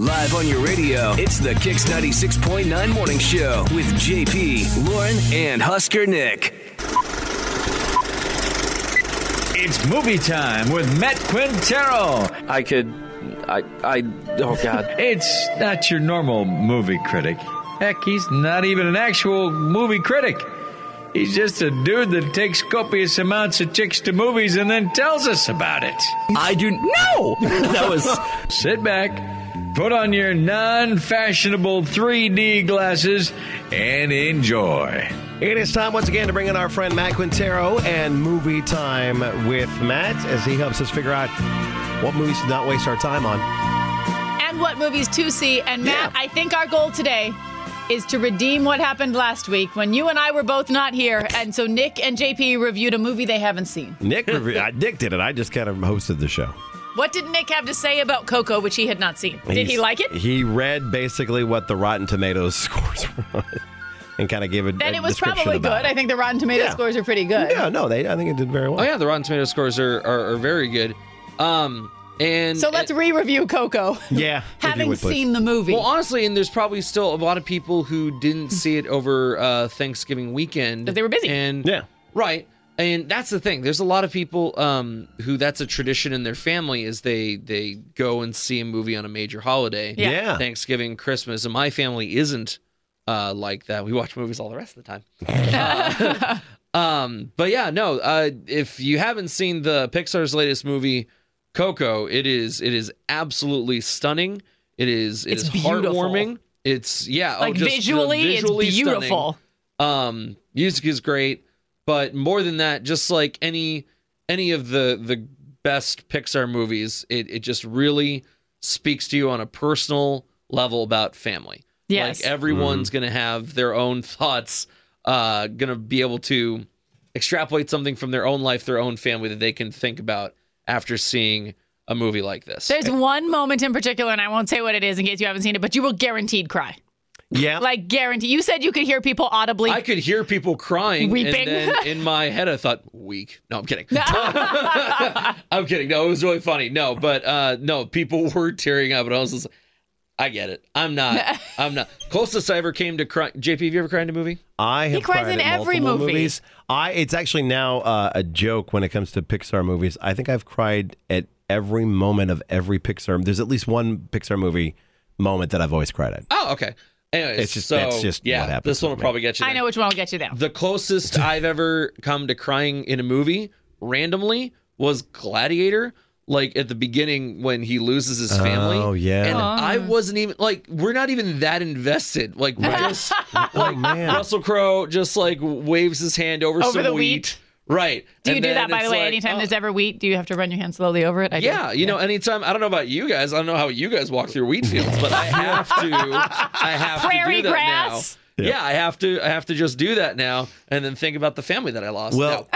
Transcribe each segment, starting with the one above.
Live on your radio, it's the Kix 96.9 Morning Show with JP, Lauren, and Husker Nick. It's movie time with Matt Quintero. Oh, God. It's not your normal movie critic. Heck, he's not even an actual movie critic. He's just a dude that takes copious amounts of chicks to movies and then tells us about it. I do... No! That was... Sit back, put on your non-fashionable 3D glasses, and enjoy. It is time once again to bring in our friend Matt Quintero and Movie Time with Matt as he helps us figure out what movies to not waste our time on. And what movies to see. And Matt, I think our goal today is to redeem what happened last week when you and I were both not here. And so Nick and JP reviewed a movie they haven't seen. Nick did it. I just kind of hosted the show. What did Nick have to say about Coco, which he had not seen? Did he like it? He read basically what the Rotten Tomatoes scores were on it and kind of gave it. Then it was probably good. I think the Rotten Tomatoes scores are pretty good. Yeah, no, I think it did very well. Oh, yeah, the Rotten Tomatoes scores are very good. And so let's re-review Coco. Yeah. Having seen the movie. Well, honestly, and there's probably still a lot of people who didn't see it over Thanksgiving weekend. Because they were busy. And, right. And that's the thing. There's a lot of people who that's a tradition in their family is they go and see a movie on a major holiday. Yeah. Thanksgiving, Christmas. And my family isn't like that. We watch movies all the rest of the time. But yeah, no. If you haven't seen the Pixar's latest movie, Coco, it is absolutely stunning. It's heartwarming. It's visually it's beautiful. Stunning. Music is great, but more than that, just like any of the best Pixar movies, it just really speaks to you on a personal level about family. Yes. Like everyone's gonna have their own thoughts, gonna be able to extrapolate something from their own life, their own family that they can think about after seeing a movie like this. There's one moment in particular, and I won't say what it is in case you haven't seen it, but you will guaranteed cry. Yeah. Like, guaranteed. You said you could hear people audibly. I could hear people crying. Weeping. And then in my head, I thought, weak. No, I'm kidding. I'm kidding. No, it was really funny. No, but no, people were tearing up, and I was just like, I get it. I'm not. Closest I ever came to cry. JP, have you ever cried in a movie? I have He cries cried in at every multiple movie. movies. It's actually now a joke when it comes to Pixar movies. I think I've cried at every moment of every Pixar. There's at least one Pixar movie moment that I've always cried at. Oh, okay. Anyways, that's just what happens. This one will probably get you there. I know which one will get you there. The closest I've ever come to crying in a movie randomly was Gladiator. Like at the beginning when he loses his family. Oh, yeah. And I wasn't even we're not even that invested. Like we're just man. Russell Crowe just like waves his hand over some the wheat. Right. Do you And do then that, by the it's way, like, anytime there's ever wheat? Do you have to run your hand slowly over it? I do. Yeah, you know, anytime. I don't know about you guys. I don't know how you guys walk through wheat fields, but I have to Prairie do that grass. now. Yeah, I have to just do that now and then think about the family that I lost. Well,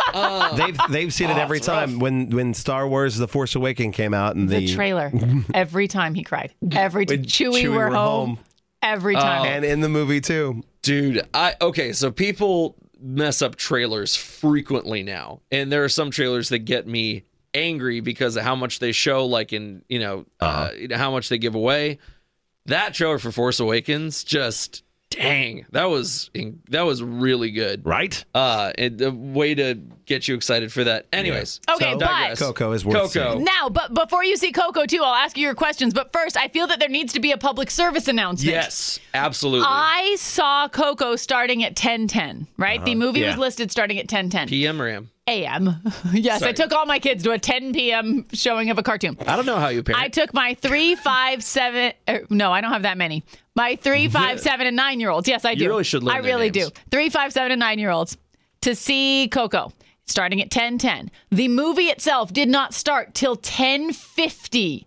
they've seen it every time when Star Wars: The Force Awakens came out and The trailer. Every time he cried. Every time. When Chewie, we're home. Every time. and in the movie too. Dude, so people mess up trailers frequently now, and there are some trailers that get me angry because of how much they show, like in how much they give away. That trailer for Force Awakens, just dang, that was really good, Right? And the way to get you excited for that. Anyways, Okay, but- digress. Coco is worth seeing. Now, but before you see Coco, too, I'll ask you your questions. But first, I feel that there needs to be a public service announcement. Yes, absolutely. I saw Coco starting at 10:10, right? The movie was listed starting at 10:10. PM or AM? AM. Yes, Sorry. I took all my kids to a 10 p.m. showing of a cartoon. I don't know how you parent. I took my 3, 5, 7. No, I don't have that many. My 3, 5, 7, and 9-year-olds. Yes, I do. You really should learn I their really names. do. 3, 5, 7, and 9-year-olds to see Coco, starting at 10:10. The movie itself did not start till 10:50.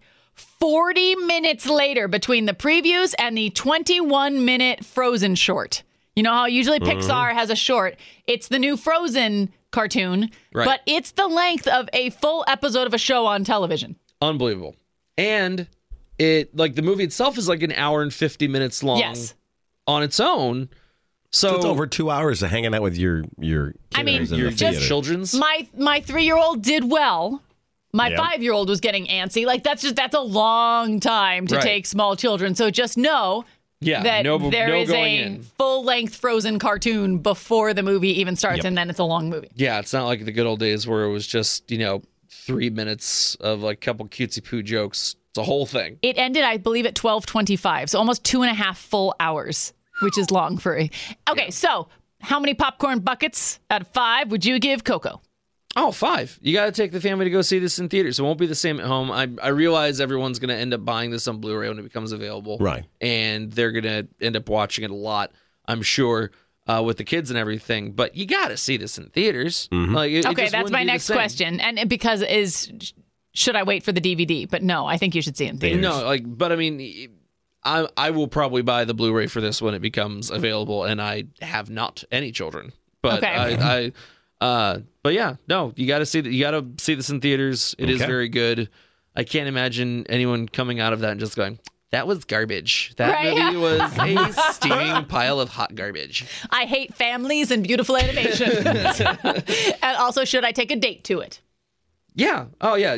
40 minutes later between the previews and the 21-minute Frozen short. You know how usually Pixar has a short? It's the new Frozen cartoon, Right. but it's the length of a full episode of a show on television. Unbelievable. And it the movie itself is like an hour and 50 minutes long Yes. on its own. So it's over 2 hours of hanging out with your I mean, kiddos in your the theater. children's. My 3-year-old did well, My 5-year-old was getting antsy. Like, that's a long time to take small children. So just know that there is a full-length Frozen cartoon before the movie even starts, and then it's a long movie. Yeah, it's not like the good old days where it was just, 3 minutes of like a couple cutesy poo jokes. It's a whole thing. It ended, I believe, at 12:25, so almost 2.5 full hours, which is long for a... Okay, so how many popcorn buckets out of 5 would you give Coco? Oh, 5. You got to take the family to go see this in theaters. It won't be the same at home. I realize everyone's going to end up buying this on Blu-ray when it becomes available. Right. And they're going to end up watching it a lot, I'm sure, with the kids and everything. But you got to see this in theaters. Mm-hmm. Okay, that's my next question. And because should I wait for the DVD? But no, I think you should see it in theaters. No, but I mean, I will probably buy the Blu-ray for this when it becomes available, and I have not any children. But okay. But yeah, no, you got to see that. You got to see this in theaters. It is very good. I can't imagine anyone coming out of that and just going, "That was garbage. That movie was a steaming pile of hot garbage." I hate families and beautiful animation. And also, should I take a date to it? Yeah. Oh yeah.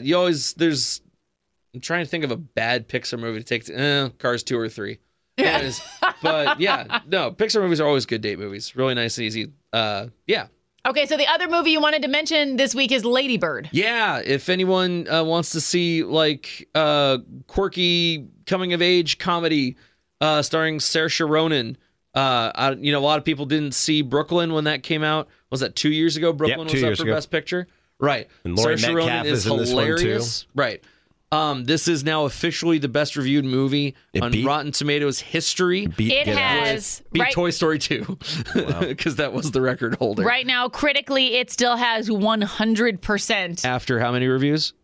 I'm trying to think of a bad Pixar movie to take to Cars 2 or 3. Anyways, but yeah, no, Pixar movies are always good date movies. Really nice and easy. Yeah. Okay, so the other movie you wanted to mention this week is Lady Bird. Yeah, if anyone wants to see like quirky coming of age comedy starring Saoirse Ronan, a lot of people didn't see Brooklyn when that came out. Was that 2 years ago? Brooklyn was up for Best Picture, right? And Laurie Saoirse Metcalf Ronan is in this one, hilarious, too. right? This is now officially the best reviewed movie on Rotten Tomatoes history. It has beat Toy Story 2 because that was the record holder. Right now, critically, it still has 100%. After how many reviews?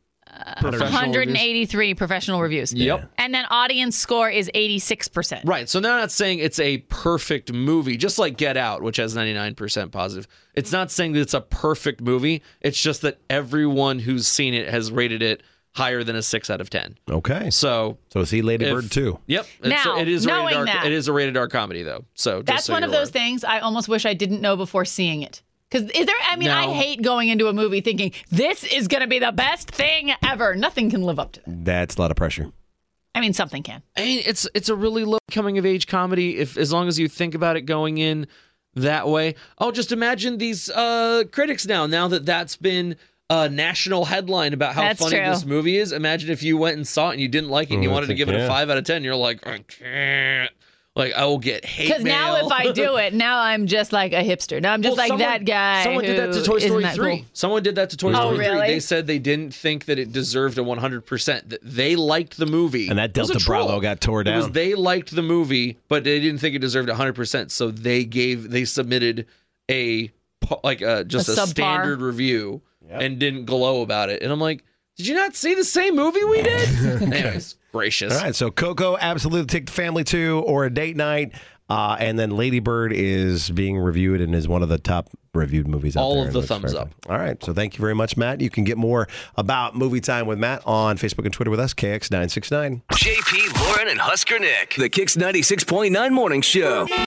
183 professional reviews. Yep. And then audience score is 86%. Right. So they're not saying it's a perfect movie, just like Get Out, which has 99% positive. It's not saying that it's a perfect movie. It's just that everyone who's seen it has rated it higher than a 6 out of 10. Okay. So see Lady Bird too. Yep. Now, it is knowing rated R. that- It is a rated R comedy though. So That's one of those things I almost wish I didn't know before seeing it. Because I hate going into a movie thinking, this is going to be the best thing ever. Nothing can live up to that. That's a lot of pressure. I mean, something can. I mean, it's a really low coming of age comedy as long as you think about it going in that way. Oh, just imagine these critics now that that's been a national headline about how funny this movie is. Imagine if you went and saw it and you didn't like it and you wanted to give it a 5 out of 10. You're like, I can't. Like, I will get hate mail. Because now if I do it, now I'm just like a hipster. Now I'm just that guy. Someone did that to Toy Story 3. Cool? Someone did that to Toy Story 3. Really? They said they didn't think that it deserved a 100%. That they liked the movie. And that Delta Bravo got tore down. They liked the movie, but they didn't think it deserved 100%. So they submitted a standard review and didn't glow about it. And I'm like, did you not see the same movie we did? Anyways, gracious. All right, so Coco, absolutely take the family to or a date night. And then Lady Bird is being reviewed and is one of the top reviewed movies out there. All of the thumbs up. All right, so thank you very much, Matt. You can get more about Movie Time with Matt on Facebook and Twitter with us, KX969. JP, Lauren, and Husker Nick. The Kix 96.9 Morning Show.